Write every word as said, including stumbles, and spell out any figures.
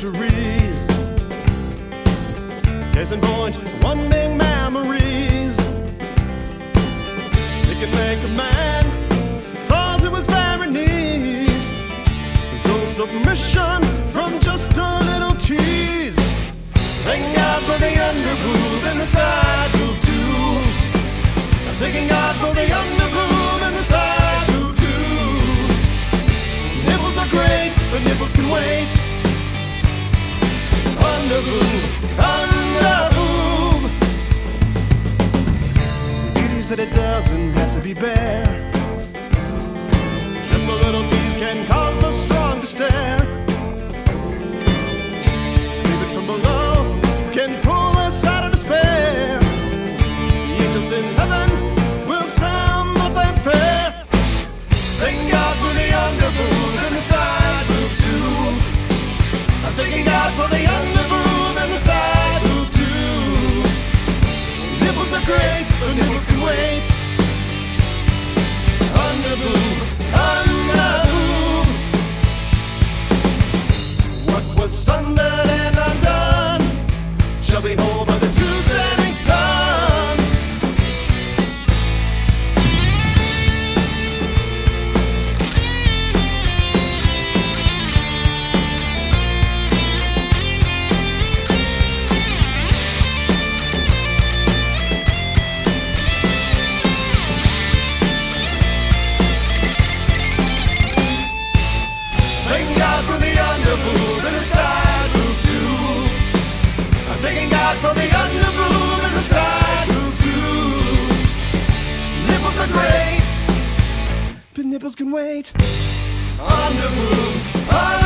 centuries. Case in point, one big memories. It can make a man fall to his very knees into submission from just a little tease. Thank God for the underboob and the side boob too. I'm thanking God for the underboob and the side boob too. Nipples are great, but nipples can wait. Underboob, underboob. The beauty's that it doesn't have to be bare. Just a little tease can cause the strong to stare. Leave it from below can pull us out of despair. The angels in heaven will sound the fanfare. Thank God for the underboob and the side boob too. I'm thanking God for the underboob and the side boob too. Nipples are great, but nipples can wait. Underboob, underboob. What was sundered and undone shall be whole by the two setting suns. Thank God for the underboob and the side boob too. I'm thanking God for the underboob and the side boob too. Nipples are great, but nipples can wait. Underboob, underboob.